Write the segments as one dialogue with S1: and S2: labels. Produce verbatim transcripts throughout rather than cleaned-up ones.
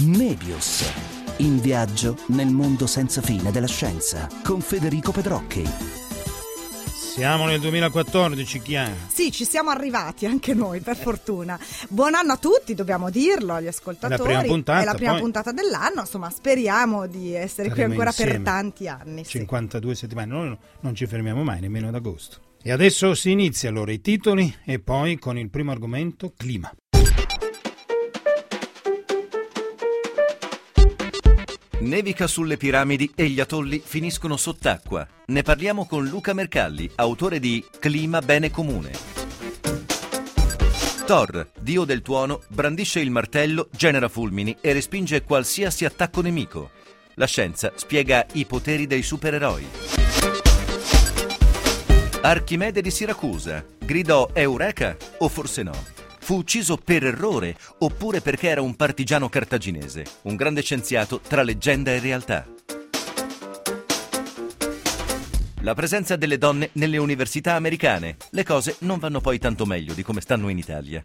S1: Nebius. In viaggio nel mondo senza fine della scienza con Federico Pedrocchi.
S2: Siamo nel duemilaquattordici, Chiara.
S3: Sì, ci siamo arrivati anche noi, per fortuna. Buon anno a tutti, dobbiamo dirlo, agli ascoltatori.
S2: È la prima puntata,
S3: È la prima
S2: poi...
S3: puntata dell'anno, insomma, speriamo di essere
S2: Saremo
S3: qui ancora
S2: insieme.
S3: per tanti anni.
S2: cinquantadue sì. settimane, noi non ci fermiamo mai, nemmeno ad agosto. E adesso si inizia allora i titoli e poi con il primo argomento, clima.
S4: Nevica sulle piramidi e gli atolli finiscono sott'acqua. Ne parliamo con Luca Mercalli, autore di Clima Bene Comune. Thor, dio del tuono, brandisce il martello, genera fulmini e respinge qualsiasi attacco nemico. La scienza spiega i poteri dei supereroi. Archimede di Siracusa gridò Eureka o forse no? Fu ucciso per errore oppure perché era un partigiano cartaginese, un grande scienziato tra leggenda e realtà. La presenza delle donne nelle università americane. Le cose non vanno poi tanto meglio di come stanno in Italia.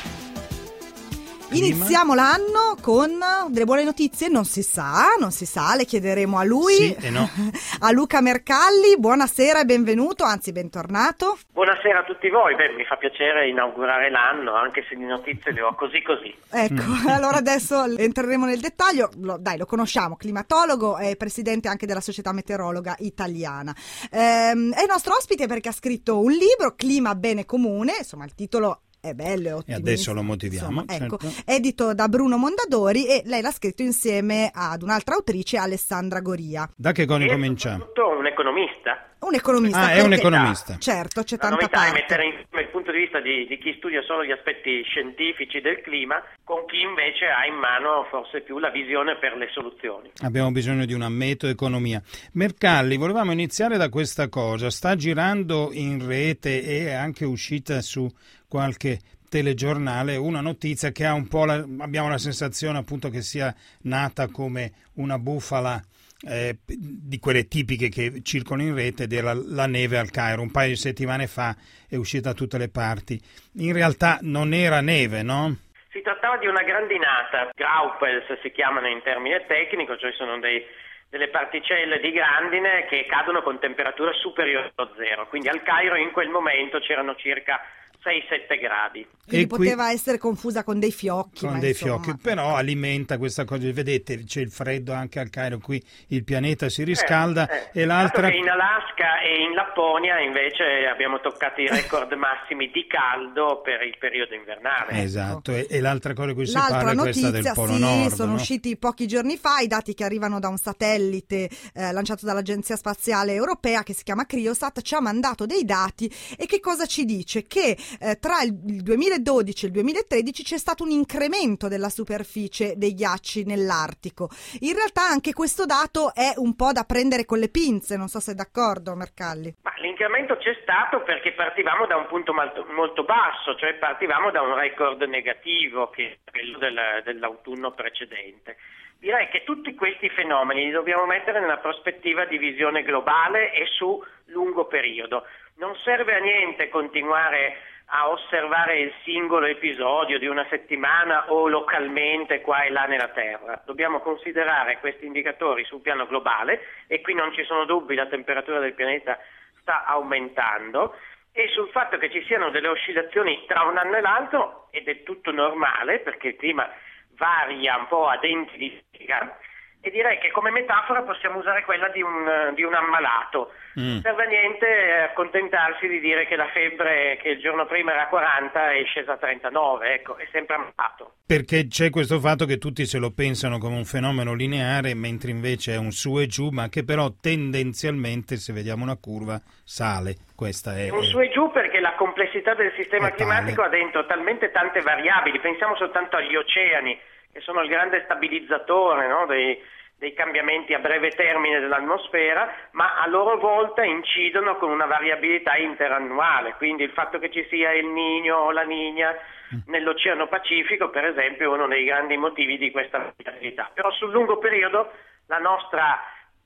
S3: Iniziamo l'anno con delle buone notizie, non si sa, non si sa, le chiederemo a lui,
S2: sì e no.
S3: A Luca Mercalli. Buonasera e benvenuto, anzi bentornato.
S5: Buonasera a tutti voi. Beh, mi fa piacere inaugurare l'anno, anche se di notizie le ho così così.
S3: Ecco, mm. allora adesso entreremo nel dettaglio. Lo, dai, lo conosciamo, climatologo e presidente anche della Società Meteorologa Italiana. Ehm, è il nostro ospite perché ha scritto un libro, Clima Bene Comune, insomma il titolo è bello, è ottimista.
S2: E adesso lo motiviamo.
S3: Insomma, ecco,
S2: certo.
S3: Edito da Bruno Mondadori e lei l'ha scritto insieme ad un'altra autrice, Alessandra Goria.
S2: Da che cosa
S5: E
S2: cominciamo?
S5: soprattutto un economista.
S3: Un economista.
S2: Ah, è un economista.
S3: Certo, c'è
S5: La
S3: tanta
S5: novità
S3: parte.
S5: è mettere insieme il punto di vista di, di chi studia solo gli aspetti scientifici del clima con chi invece ha in mano forse più la visione per le soluzioni.
S2: Abbiamo bisogno di una metoeconomia. Mercalli, volevamo iniziare da questa cosa. Sta girando in rete e è anche uscita su qualche telegiornale una notizia che ha un po' la, abbiamo la sensazione appunto che sia nata come una bufala eh, di quelle tipiche che circolano in rete, della la neve al Cairo. Un paio di settimane fa è uscita da tutte le parti. In realtà non era neve, no?
S5: Si trattava di una grandinata, graupels si chiamano in termine tecnico, cioè sono dei, delle particelle di grandine che cadono con temperatura superiore a zero, quindi al Cairo in quel momento c'erano circa sei sette gradi.
S3: Quindi
S2: E qui,
S3: poteva essere confusa con dei fiocchi.
S2: con
S3: ma
S2: dei
S3: insomma,
S2: fiocchi, però alimenta questa cosa. Vedete, c'è il freddo anche al Cairo, qui il pianeta si riscalda.
S5: Eh, eh.
S2: E l'altra...
S5: In Alaska e in Lapponia invece abbiamo toccato i record massimi di caldo per il periodo invernale.
S2: Esatto, e, e l'altra cosa di cui si
S3: L'altra
S2: parla è
S3: notizia,
S2: questa del Polo
S3: sì,
S2: Nord.
S3: sono
S2: no?
S3: usciti pochi giorni fa i dati che arrivano da un satellite eh, lanciato dall'Agenzia Spaziale Europea che si chiama Criosat, ci ha mandato dei dati e che cosa ci dice? Che eh, tra il il duemiladodici e il duemilatredici c'è stato un incremento della superficie dei ghiacci nell'Artico. In realtà anche questo dato è un po' da prendere con le pinze, non so se è d'accordo Mercalli.
S5: Ma l'incremento c'è stato perché partivamo da un punto molto, molto basso, cioè partivamo da un record negativo che è quello del, dell'autunno precedente. Direi che tutti questi fenomeni li dobbiamo mettere nella prospettiva di visione globale e su lungo periodo. Non serve a niente continuare a osservare il singolo episodio di una settimana o localmente qua e là nella Terra. Dobbiamo considerare questi indicatori sul piano globale e qui non ci sono dubbi, la temperatura del pianeta sta aumentando e sul fatto che ci siano delle oscillazioni tra un anno e l'altro ed è tutto normale perché il clima varia un po' a denti di sega. E direi che come metafora possiamo usare quella di un, di un ammalato. Mm. Non serve a niente accontentarsi di dire che la febbre che il giorno prima era quaranta è scesa a trentanove, ecco, è sempre ammalato.
S2: Perché c'è questo fatto che tutti se lo pensano come un fenomeno lineare, mentre invece è un su e giù, ma che però tendenzialmente, se vediamo una curva, sale. Questa è,
S5: è un su e giù perché la complessità del sistema climatico ha dentro talmente tante variabili, pensiamo soltanto agli oceani, che sono il grande stabilizzatore, no, dei, dei cambiamenti a breve termine dell'atmosfera, ma a loro volta incidono con una variabilità interannuale, quindi il fatto che ci sia il Niño o la Niña nell'Oceano Pacifico, per esempio, è uno dei grandi motivi di questa variabilità. Però sul lungo periodo la nostra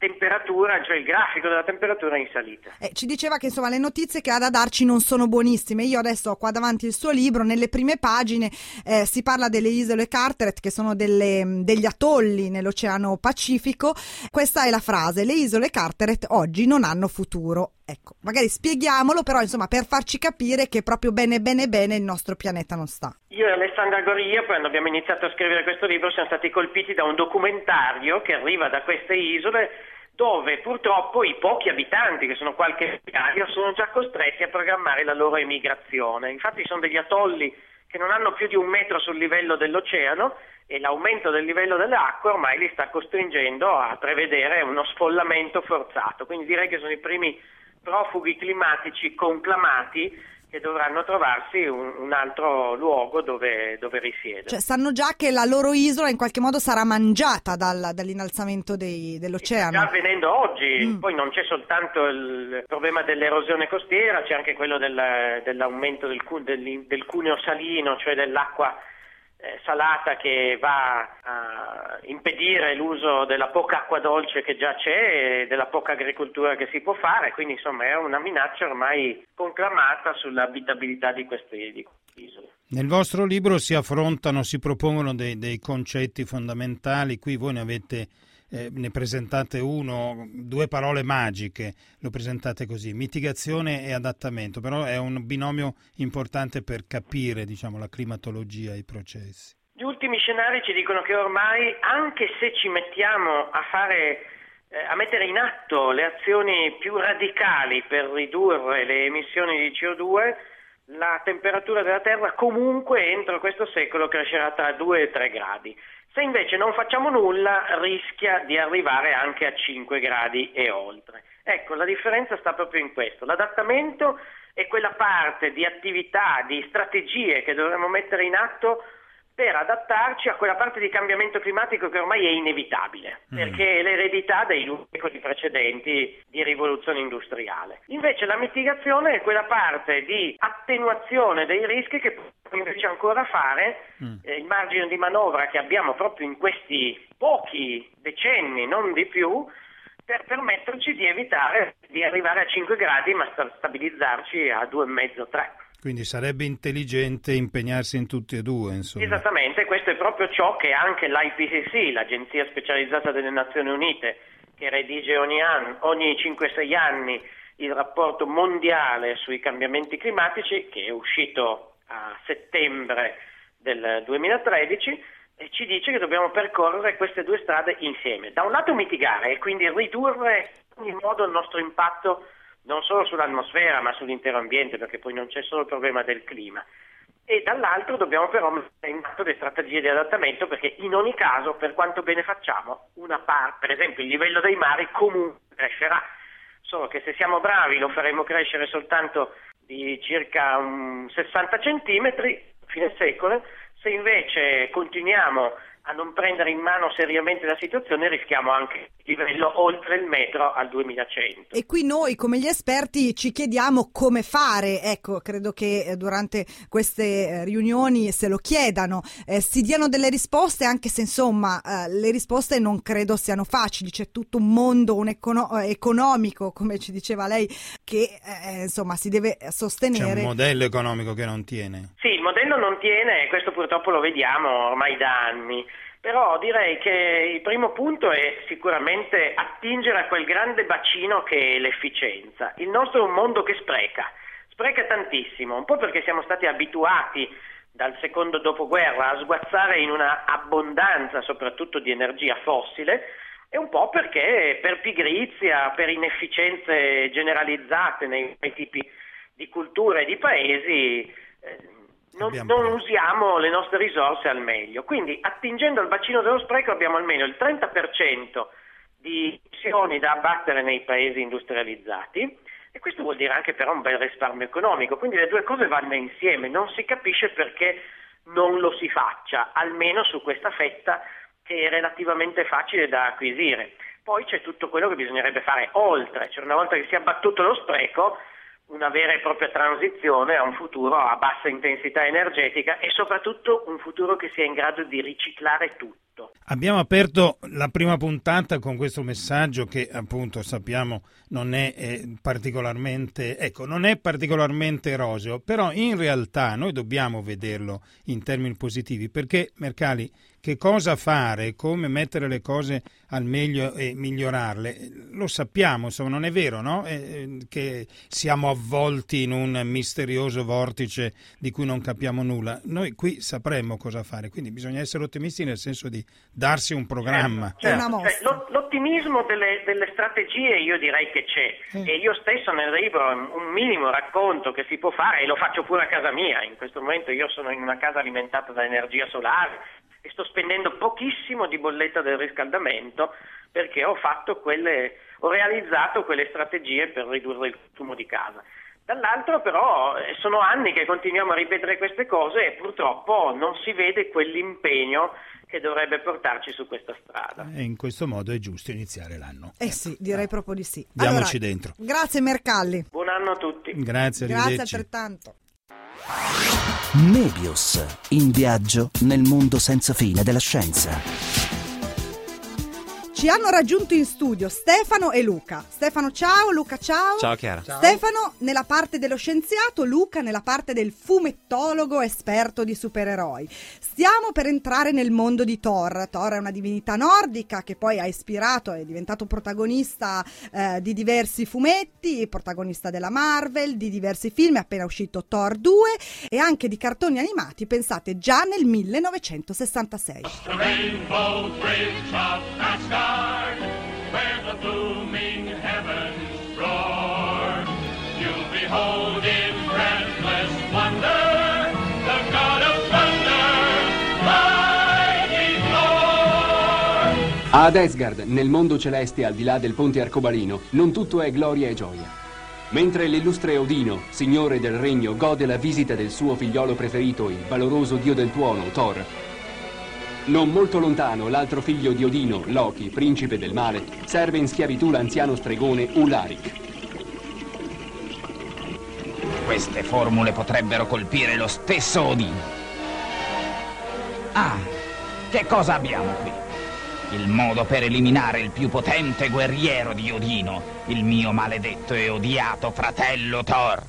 S5: temperatura, cioè il grafico della temperatura in salita.
S3: Eh, ci diceva che insomma le notizie che ha da darci non sono buonissime. Io adesso ho qua davanti il suo libro, nelle prime pagine eh, si parla delle isole Carteret, che sono delle, degli atolli nell'Oceano Pacifico. Questa è la frase: le isole Carteret oggi non hanno futuro. Ecco, magari spieghiamolo, però insomma per farci capire che proprio bene bene bene il nostro pianeta non sta.
S5: Io e Alessandra Goria, quando abbiamo iniziato a scrivere questo libro, siamo stati colpiti da un documentario che arriva da queste isole, dove purtroppo i pochi abitanti, che sono qualche migliaio, sono già costretti a programmare la loro emigrazione. Infatti sono degli atolli che non hanno più di un metro sul livello dell'oceano, e l'aumento del livello delle acque ormai li sta costringendo a prevedere uno sfollamento forzato. Quindi direi che sono i primi profughi climatici conclamati che dovranno trovarsi un, un altro luogo dove, dove risiedere.
S3: Cioè sanno già che la loro isola in qualche modo sarà mangiata dal, dall'innalzamento dei, dell'oceano.
S5: Sta avvenendo oggi,
S3: mm.
S5: Poi non c'è soltanto il problema dell'erosione costiera, c'è anche quello del, dell'aumento del, del, del cuneo salino, cioè dell'acqua eh, salata, che va a impedire l'uso della poca acqua dolce che già c'è e della poca agricoltura che si può fare. Quindi insomma è una minaccia ormai conclamata sull'abitabilità di queste, di queste isole.
S2: Nel vostro libro si affrontano, si propongono dei, dei concetti fondamentali. Qui voi ne avete eh, ne presentate uno, due parole magiche, lo presentate così: mitigazione e adattamento, però è un binomio importante per capire, diciamo, la climatologia e i processi.
S5: Gli ultimi scenari ci dicono che ormai, anche se ci mettiamo a fare eh, a mettere in atto le azioni più radicali per ridurre le emissioni di C O due, la temperatura della Terra comunque entro questo secolo crescerà tra due e tre gradi. Se invece non facciamo nulla, rischia di arrivare anche a cinque gradi e oltre. Ecco, la differenza sta proprio in questo. L'adattamento è quella parte di attività, di strategie che dovremmo mettere in atto per adattarci a quella parte di cambiamento climatico che ormai è inevitabile, mm. perché è l'eredità dei secoli precedenti di rivoluzione industriale. Invece la mitigazione è quella parte di attenuazione dei rischi che possiamo invece ancora fare, mm. eh, il margine di manovra che abbiamo proprio in questi pochi decenni, non di più, per permetterci di evitare di arrivare a cinque gradi, ma stabilizzarci a due e mezzo tre.
S2: Quindi sarebbe intelligente impegnarsi in tutti e due, insomma.
S5: Esattamente, questo è proprio ciò che anche l'I P C C, l'Agenzia Specializzata delle Nazioni Unite, che redige ogni anno, ogni cinque sei anni il rapporto mondiale sui cambiamenti climatici, che è uscito a settembre del duemilatredici, e ci dice che dobbiamo percorrere queste due strade insieme. Da un lato mitigare e quindi ridurre in ogni modo il nostro impatto non solo sull'atmosfera ma sull'intero ambiente, perché poi non c'è solo il problema del clima, e dall'altro dobbiamo però mettere in atto le strategie di adattamento, perché in ogni caso, per quanto bene facciamo, una parte, per esempio il livello dei mari comunque crescerà, solo che se siamo bravi lo faremo crescere soltanto di circa um, sessanta centimetri fine secolo. Se invece continuiamo a non prendere in mano seriamente la situazione, rischiamo anche il livello oltre il metro al duemilacento.
S3: E qui noi come gli esperti ci chiediamo come fare. Ecco, credo che durante queste riunioni se lo chiedano, eh, si diano delle risposte, anche se insomma eh, le risposte non credo siano facili. C'è tutto un mondo un econo- economico, come ci diceva lei, che eh, insomma si deve sostenere.
S2: C'è un modello economico che non tiene.
S5: Sì, il modello non tiene, e questo purtroppo lo vediamo ormai da anni. Però direi che il primo punto è sicuramente attingere a quel grande bacino che è l'efficienza. Il nostro è un mondo che spreca, spreca tantissimo, un po' perché siamo stati abituati dal secondo dopoguerra a sguazzare in una abbondanza soprattutto di energia fossile, e un po' perché per pigrizia, per inefficienze generalizzate nei, nei tipi di culture e di paesi, eh, Non, non usiamo le nostre risorse al meglio. Quindi attingendo al bacino dello spreco abbiamo almeno il trenta per cento di emissioni da abbattere nei paesi industrializzati, e questo vuol dire anche però un bel risparmio economico. Quindi le due cose vanno insieme, non si capisce perché non lo si faccia, almeno su questa fetta che è relativamente facile da acquisire. Poi c'è tutto quello che bisognerebbe fare oltre, cioè una volta che si è abbattuto lo spreco, una vera e propria transizione a un futuro a bassa intensità energetica, e soprattutto un futuro che sia in grado di riciclare tutto.
S2: Abbiamo aperto la prima puntata con questo messaggio che appunto sappiamo non è eh, particolarmente, ecco, non è particolarmente roseo, però in realtà noi dobbiamo vederlo in termini positivi, perché Mercalli, che cosa fare, come mettere le cose al meglio e migliorarle, lo sappiamo, insomma, non è vero, no? Eh, che siamo avvolti in un misterioso vortice di cui non capiamo nulla. Noi qui sapremmo cosa fare, quindi bisogna essere ottimisti nel senso di darsi un programma.
S5: Certo,
S3: Una mossa.
S5: certo. L'ottimismo delle, delle strategie io direi che c'è,
S2: eh.
S5: e io stesso nel libro un minimo racconto che si può fare, e lo faccio pure a casa mia. In questo momento io sono in una casa alimentata da energia solare e sto spendendo pochissimo di bolletta del riscaldamento perché ho fatto quelle, ho realizzato quelle strategie per ridurre il consumo di casa. Dall'altro però sono anni che continuiamo a ripetere queste cose e purtroppo non si vede quell'impegno che dovrebbe portarci su questa strada.
S2: E in questo modo è giusto iniziare l'anno.
S3: Eh sì, direi proprio di sì.
S2: Diamoci
S3: Allora,
S2: dentro.
S3: Grazie Mercalli.
S5: Buon anno a tutti.
S2: Grazie,
S3: Grazie
S2: arrivederci.
S3: altrettanto.
S1: Nebius, in viaggio nel mondo senza fine della scienza.
S3: Ci hanno raggiunto in studio Stefano e Luca. Stefano ciao, Luca ciao.
S6: Ciao Chiara.
S3: Ciao. Stefano nella parte dello scienziato, Luca nella parte del fumettologo esperto di supereroi. Stiamo per entrare nel mondo di Thor. Thor è una divinità nordica che poi ha ispirato, è diventato protagonista eh, di diversi fumetti, protagonista della Marvel, di diversi film, è appena uscito Thor due e anche di cartoni animati, pensate, già nel millenovecentosessantasei.
S7: Where the booming heavens roar, you'll behold in breathless wonder the God of thunder, mighty Thor.
S8: Ad Asgard, nel mondo celeste al di là del ponte arcobaleno, non tutto è gloria e gioia. Mentre l'illustre Odino, signore del regno, gode la visita del suo figliolo preferito, il valoroso dio del tuono, Thor, non molto lontano, l'altro figlio di Odino, Loki, principe del male, serve in schiavitù l'anziano stregone Ularik.
S9: Queste formule potrebbero colpire lo stesso Odino. Ah, che cosa abbiamo qui? Il modo per eliminare il più potente guerriero di Odino, il mio maledetto e odiato fratello Thor.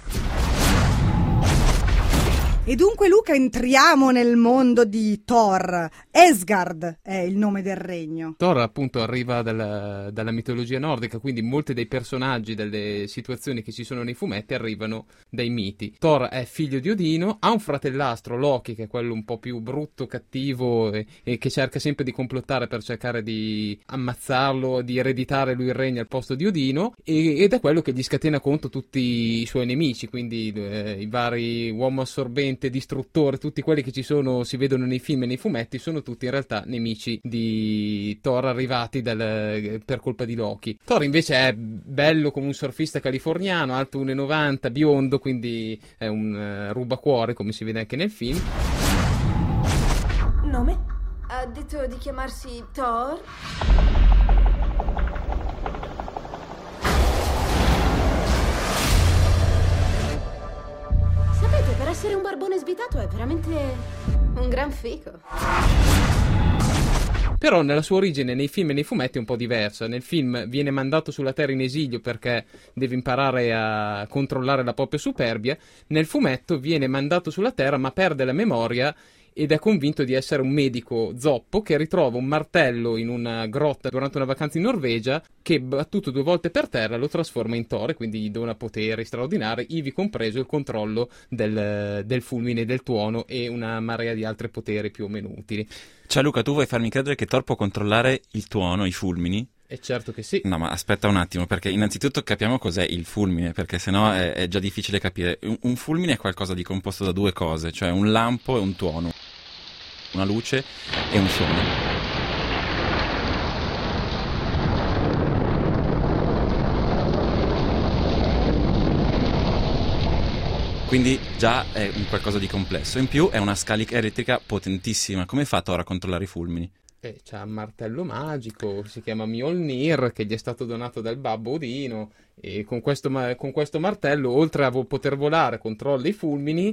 S3: E dunque Luca entriamo nel mondo di Thor. Asgard è il nome del regno.
S6: Thor appunto arriva dalla, dalla mitologia nordica, quindi molti dei personaggi, delle situazioni che ci sono nei fumetti arrivano dai miti. Thor è figlio di Odino, ha un fratellastro, Loki, che è quello un po' più brutto, cattivo e, e che cerca sempre di complottare per cercare di ammazzarlo, di ereditare lui il regno al posto di Odino, e, ed è quello che gli scatena contro tutti i suoi nemici, quindi eh, i vari uomo assorbenti, distruttore, tutti quelli che ci sono, si vedono nei film e nei fumetti, sono tutti in realtà nemici di Thor arrivati dal, per colpa di Loki. Thor invece è bello come un surfista californiano, alto uno e novanta, biondo, quindi è un uh, rubacuore, come si vede anche nel film.
S10: Nome? Ha detto di chiamarsi Thor? Sapete, per essere un barbone svitato è veramente un gran fico.
S6: Però nella sua origine nei film e nei fumetti è un po' diversa. Nel film viene mandato sulla Terra in esilio perché deve imparare a controllare la propria superbia. Nel fumetto viene mandato sulla Terra ma perde la memoria ed è convinto di essere un medico zoppo che ritrova un martello in una grotta durante una vacanza in Norvegia che, battuto due volte per terra, lo trasforma in Thor e quindi gli dona poteri straordinari, ivi compreso il controllo del, del fulmine e del tuono e una marea di altri poteri più o meno utili.
S11: Cioè Luca, tu vuoi farmi credere che Thor può controllare il tuono, i fulmini?
S6: E certo che sì.
S11: No, ma aspetta un attimo, perché innanzitutto capiamo cos'è il fulmine, perché sennò è, è già difficile capire. Un, un fulmine è qualcosa di composto da due cose, cioè un lampo e un tuono, una luce e un suono. Quindi già è un qualcosa di complesso. In più è una scarica elettrica potentissima. Come fa Thor a controllare i fulmini?
S6: Eh, c'ha un martello magico, si chiama Mjolnir, che gli è stato donato dal babbo Odino, e con questo, con questo martello, oltre a vo- poter volare, controlla i fulmini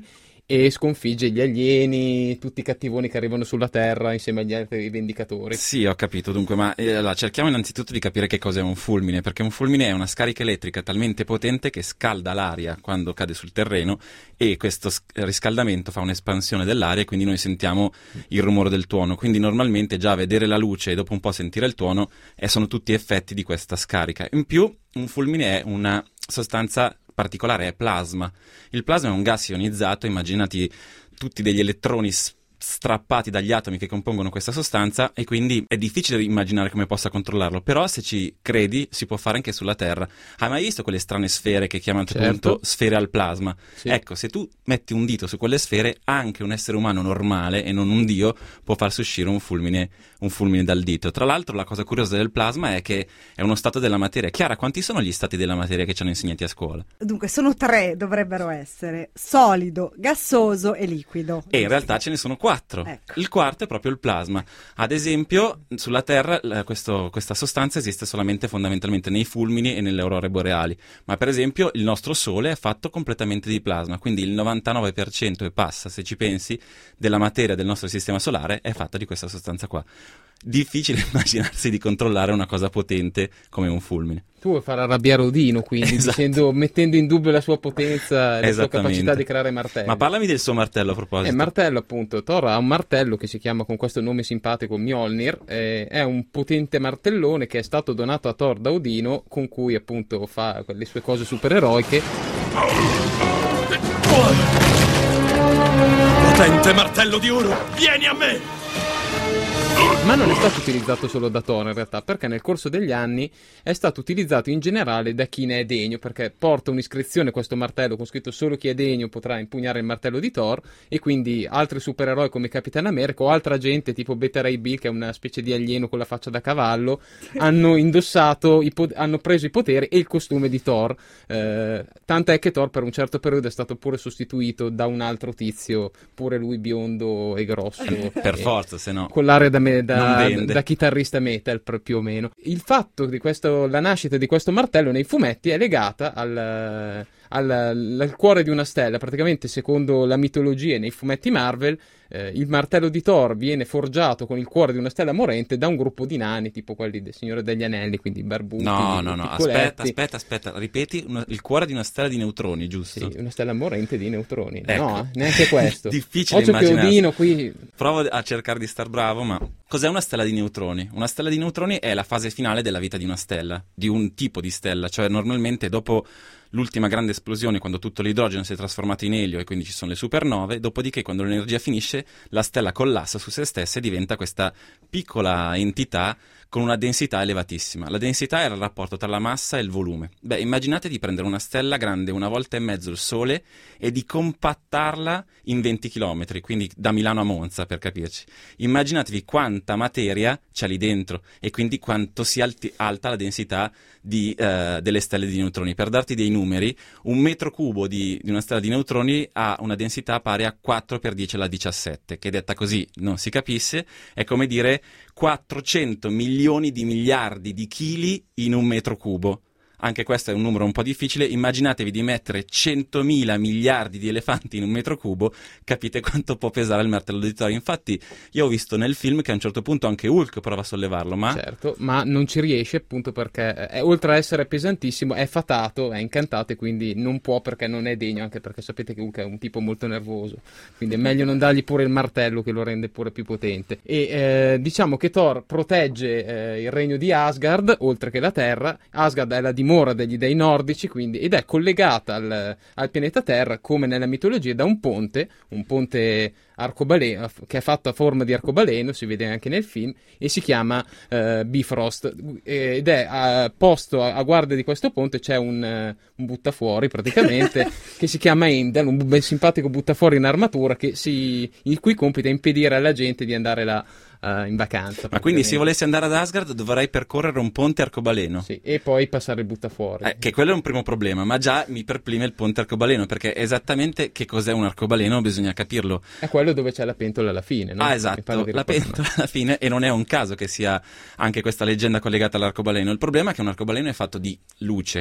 S6: e sconfigge gli alieni, tutti i cattivoni che arrivano sulla Terra insieme agli altri vendicatori.
S11: Sì, ho capito, dunque, ma eh, allora, cerchiamo innanzitutto di capire che cos'è un fulmine, perché un fulmine è una scarica elettrica talmente potente che scalda l'aria quando cade sul terreno, e questo s- riscaldamento fa un'espansione dell'aria e quindi noi sentiamo il rumore del tuono. Quindi normalmente già vedere la luce e dopo un po' sentire il tuono eh, sono tutti effetti di questa scarica. In più, un fulmine è una sostanza particolare, è plasma. Il plasma è un gas ionizzato, immaginati tutti degli elettroni s- strappati dagli atomi che compongono questa sostanza, e quindi è difficile immaginare come possa controllarlo, però se ci credi si può fare anche sulla Terra. Hai mai visto quelle strane sfere che chiamano
S6: Certo.
S11: appunto sfere al plasma?
S6: Sì.
S11: Ecco, se tu metti un dito su quelle sfere, anche un essere umano normale e non un dio può farsi uscire un fulmine, un fulmine dal dito. Tra l'altro la cosa curiosa del plasma è che è uno stato della materia. Chiara, quanti sono gli stati della materia che ci hanno insegnati a scuola?
S3: Dunque, sono tre, dovrebbero essere: solido, gassoso e liquido.
S11: E in realtà ce ne sono quattro.
S3: Ecco.
S11: Il quarto è proprio il plasma. Ad esempio, sulla Terra eh, questo- questa sostanza esiste solamente fondamentalmente nei fulmini e nelle aurore boreali. Ma per esempio il nostro Sole è fatto completamente di plasma, quindi il novantanove per cento e passa, se ci pensi, della materia del nostro sistema solare è fatta di questa sostanza qua. Difficile immaginarsi di controllare una cosa potente come un fulmine.
S6: Tu vuoi far arrabbiare Odino, quindi,
S11: Esatto.
S6: dicendo, mettendo in dubbio la sua potenza e la sua
S11: Esattamente.
S6: capacità di creare martelli.
S11: Ma parlami del suo martello a
S6: Eh,
S11: proposito.
S6: martello, appunto. Thor ha un martello che si chiama con questo nome simpatico Mjolnir. eh, è un potente martellone che è stato donato a Thor da Odino, con cui appunto fa le sue cose supereroiche.
S7: Potente martello di oro, vieni a me!
S6: Ma non è stato utilizzato solo da Thor in realtà, perché nel corso degli anni è stato utilizzato in generale da chi ne è degno, perché porta un'iscrizione questo martello con scritto solo chi è degno potrà impugnare il martello di Thor, e quindi altri supereroi come Capitan America o altra gente tipo Beta Ray Bill, che è una specie di alieno con la faccia da cavallo, hanno indossato, i po- hanno preso i poteri e il costume di Thor, eh, tant'è che Thor per un certo periodo è stato pure sostituito da un altro tizio, pure lui biondo e grosso.
S11: Per
S6: e-
S11: forza, se no.
S6: con l'area da, me- da,
S11: Non vende.
S6: da chitarrista metal pr- più o meno. Il fatto di questo, la nascita di questo martello nei fumetti è legata al, al, al cuore di una stella. Praticamente, secondo la mitologia e nei fumetti Marvel, eh, il martello di Thor viene forgiato con il cuore di una stella morente da un gruppo di nani, tipo quelli del Signore degli Anelli, quindi barbuti,
S11: No, no, no,
S6: piccoletti.
S11: aspetta, aspetta, aspetta, ripeti, una- il cuore di una stella di neutroni, giusto?
S6: Sì, una stella morente di neutroni.
S11: Ecco.
S6: No, neanche questo.
S11: Difficile
S6: Occhio che
S11: immaginarsi.
S6: Odino qui...
S11: Provo a cercare di star bravo, ma cos'è una stella di neutroni? Una stella di neutroni è la fase finale della vita di una stella, di un tipo di stella, cioè normalmente dopo l'ultima grande esplosione, quando tutto l'idrogeno si è trasformato in elio e quindi ci sono le supernove, dopodiché quando l'energia finisce la stella collassa su se stessa e diventa questa piccola entità con una densità elevatissima. La densità era il rapporto tra la massa e il volume. Beh, immaginate di prendere una stella grande una volta e mezzo il Sole e di compattarla in venti chilometri, quindi da Milano a Monza, per capirci. Immaginatevi quanta materia c'è lì dentro e quindi quanto sia alti- alta la densità di, eh, delle stelle di neutroni. Per darti dei numeri, un metro cubo di, di una stella di neutroni ha una densità pari a quattro per dieci alla diciassette, che detta così non si capisse, è come dire quattrocento milioni di miliardi di chili in un metro cubo. Anche questo è un numero un po' difficile. Immaginatevi di mettere centomila miliardi di elefanti in un metro cubo, capite quanto può pesare il martello di Thor. Infatti io ho visto nel film che a un certo punto anche Hulk prova a sollevarlo, ma...
S6: Certo, ma non ci riesce appunto perché è, oltre a essere pesantissimo è fatato, è incantato e quindi non può perché non è degno, anche perché sapete che Hulk è un tipo molto nervoso, quindi è meglio non dargli pure il martello che lo rende pure più potente. E eh, diciamo che Thor protegge eh, il regno di Asgard oltre che la Terra. Asgard è la dimora degli dei nordici, quindi, ed è collegata al, al pianeta Terra come nella mitologia da un ponte, un ponte arcobaleno che è fatto a forma di arcobaleno, si vede anche nel film, e si chiama eh, Bifrost, ed è a, posto a, a guardia di questo ponte c'è un, uh, un buttafuori praticamente che si chiama Endel, un bel simpatico buttafuori in armatura che si, il cui compito è impedire alla gente di andare là uh, in vacanza.
S11: Ma quindi se volessi andare ad Asgard dovrei percorrere un ponte arcobaleno?
S6: Sì, e poi passare il buttafuori.
S11: Eh, che quello è un primo problema, ma già mi perplime il ponte arcobaleno, perché esattamente che cos'è un arcobaleno bisogna capirlo.
S6: È quello dove c'è la pentola alla fine, no?
S11: Ah,
S6: Che
S11: esatto,
S6: parla di
S11: la
S6: rapporto-
S11: pentola alla fine, e non è un caso che sia anche questa leggenda collegata all'arcobaleno. Il problema è che un arcobaleno è fatto di luce.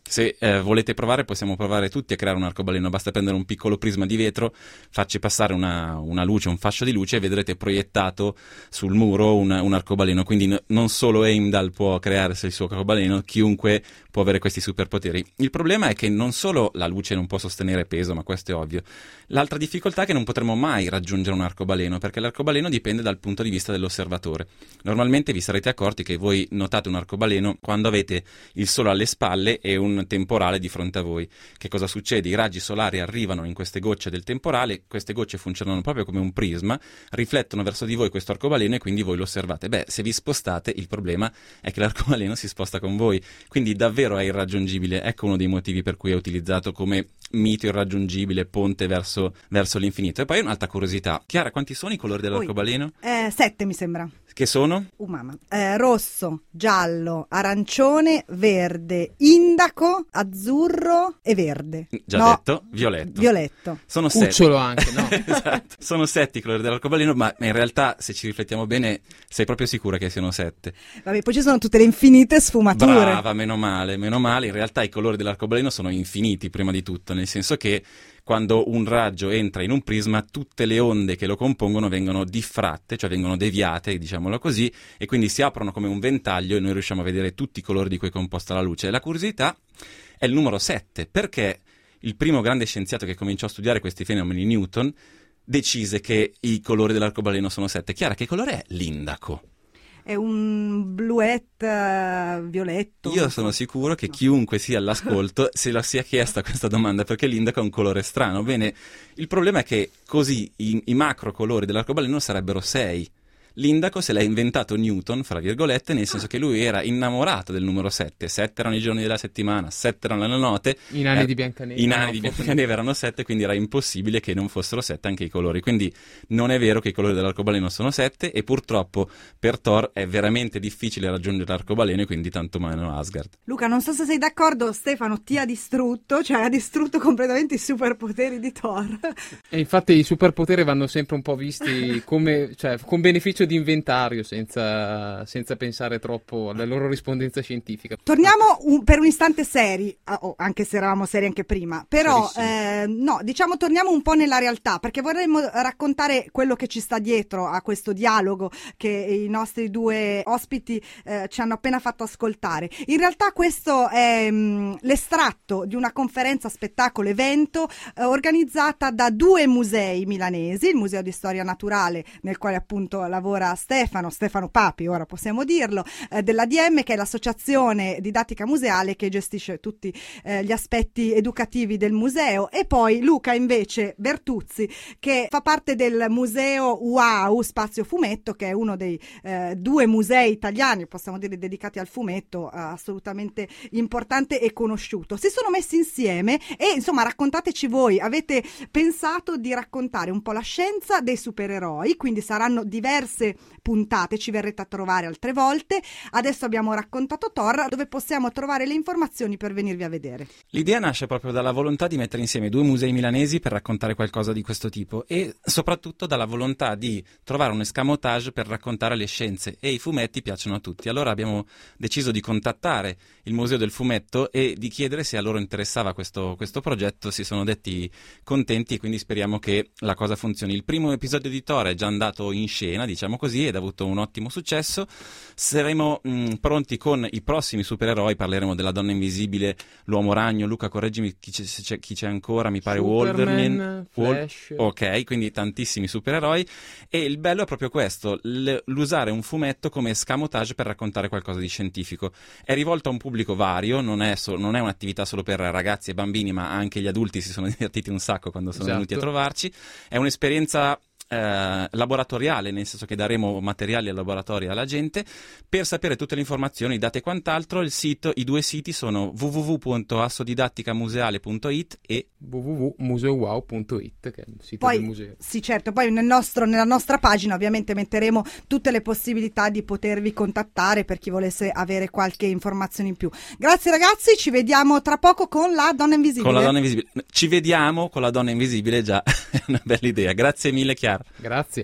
S11: Se eh, volete provare, possiamo provare tutti a creare un arcobaleno. Basta prendere un piccolo prisma di vetro, farci passare una, una luce, un fascio di luce, e vedrete proiettato sul muro un, un arcobaleno. Quindi n- non solo Heimdall può crearsi il suo arcobaleno, chiunque può avere questi superpoteri. Il problema è che non solo la luce non può sostenere peso, ma questo è ovvio. L'altra difficoltà è che non potremo mai raggiungere un arcobaleno, perché l'arcobaleno dipende dal punto di vista dell'osservatore. Normalmente vi sarete accorti che voi notate un arcobaleno quando avete il sole alle spalle e un temporale di fronte a voi. Che cosa succede? I raggi solari arrivano in queste gocce del temporale, queste gocce funzionano proprio come un prisma, riflettono verso di voi questo arcobaleno e quindi voi lo osservate. Beh, se vi spostate, il problema è che l'arcobaleno si sposta con voi, quindi davvero è irraggiungibile. Ecco uno dei motivi per cui è utilizzato come mito irraggiungibile, ponte verso, verso l'infinito. E poi un'altra curiosità. Chiara, quanti sono i colori dell'arcobaleno?
S3: Eh, sette mi sembra.
S11: Che sono?
S3: Uh, mamma. Eh, rosso, giallo, arancione, verde, indaco, azzurro e verde.
S11: Già
S3: no,
S11: detto, violetto.
S3: Violetto.
S11: Sono sette.
S6: Cucciolo anche, no?
S11: Esatto. Sono sette i colori dell'arcobaleno, ma in realtà, se ci riflettiamo bene, sei proprio sicura che siano sette.
S3: Vabbè, poi ci sono tutte le infinite sfumature.
S11: Brava, meno male, meno male. In realtà i colori dell'arcobaleno sono infiniti, prima di tutto, nel senso che quando un raggio entra in un prisma, tutte le onde che lo compongono vengono diffratte, cioè vengono deviate, diciamolo così, e quindi si aprono come un ventaglio e noi riusciamo a vedere tutti i colori di cui è composta la luce. La curiosità è il numero sette, perché il primo grande scienziato che cominciò a studiare questi fenomeni, Newton, decise che i colori dell'arcobaleno sono sette. Chiara, che colore è l'indaco?
S3: È un bluette uh, violetto.
S11: Io sono sicuro che chiunque sia all'ascolto se la sia chiesta questa domanda, perché l'indaco ha un colore strano. Bene, il problema è che così i, i macro colori dell'arcobaleno sarebbero sei. L'indaco se l'ha inventato Newton, fra virgolette, nel senso che lui era innamorato del numero sette. Sette erano i giorni della settimana, sette erano le note.
S6: I nani
S11: eh,
S6: di Biancaneve.
S11: I nani di Biancaneve erano sette, quindi era impossibile che non fossero sette anche i colori. Quindi non è vero che i colori dell'arcobaleno sono sette, e purtroppo per Thor è veramente difficile raggiungere l'arcobaleno, e quindi tanto meno Asgard.
S3: Luca, non so se sei d'accordo, Stefano ti ha distrutto, cioè ha distrutto completamente i superpoteri di Thor.
S6: E infatti i superpoteri vanno sempre un po' visti come, cioè, con beneficio di inventario, senza, senza pensare troppo alla loro rispondenza scientifica.
S3: Torniamo un, per un istante seri, oh, anche se eravamo seri anche prima, però eh, no, diciamo torniamo un po' nella realtà, perché vorremmo raccontare quello che ci sta dietro a questo dialogo che i nostri due ospiti eh, ci hanno appena fatto ascoltare. In realtà questo è mh, l'estratto di una conferenza spettacolo evento eh, organizzata da due musei milanesi, il Museo di Storia Naturale, nel quale appunto lavora Stefano, Stefano Papi, ora possiamo dirlo, eh, dell'A D M, che è l'associazione didattica museale che gestisce tutti eh, gli aspetti educativi del museo, e poi Luca invece Bertuzzi, che fa parte del museo Wow Spazio Fumetto, che è uno dei eh, due musei italiani, possiamo dire, dedicati al fumetto, eh, assolutamente importante e conosciuto. Si sono messi insieme e insomma raccontateci voi, avete pensato di raccontare un po' la scienza dei supereroi, quindi saranno diverse puntate, ci verrete a trovare altre volte. Adesso abbiamo raccontato Thor, dove possiamo trovare le informazioni per venirvi a vedere.
S11: L'idea nasce proprio dalla volontà di mettere insieme due musei milanesi per raccontare qualcosa di questo tipo, e soprattutto dalla volontà di trovare un escamotage per raccontare le scienze, e i fumetti piacciono a tutti. Allora abbiamo deciso di contattare il Museo del Fumetto e di chiedere se a loro interessava questo, questo progetto. Si sono detti contenti, e quindi speriamo che la cosa funzioni. Il primo episodio di Thor è già andato in scena, diciamo così, ed ha avuto un ottimo successo. Saremo mh, pronti con i prossimi supereroi, parleremo della Donna Invisibile, l'Uomo Ragno. Luca, correggimi chi c'è, chi c'è ancora, mi pare
S6: Superman, Flash.
S11: Wol- ok, quindi tantissimi supereroi, e il bello è proprio questo, l- l'usare un fumetto come escamotage per raccontare qualcosa di scientifico. È rivolto a un pubblico vario, non è, so- non è un'attività solo per ragazzi e bambini, ma anche gli adulti si sono divertiti un sacco quando sono
S6: esatto.
S11: venuti a trovarci. È un'esperienza Eh, laboratoriale, nel senso che daremo materiali al laboratorio alla gente. Per sapere tutte le informazioni, date e quant'altro, il sito, i due siti sono w w w punto assodidatticamuseale punto i t e
S6: w w w punto museowow punto i t, che è il sito
S3: poi,
S6: del museo.
S3: Sì, certo, poi nel nostro, nella nostra pagina ovviamente metteremo tutte le possibilità di potervi contattare per chi volesse avere qualche informazione in più. Grazie ragazzi, ci vediamo tra poco con la Donna Invisibile.
S11: Con la Donna Invisibile. Ci vediamo con la Donna Invisibile, già è una bella idea. Grazie mille, Chiara.
S6: Grazie.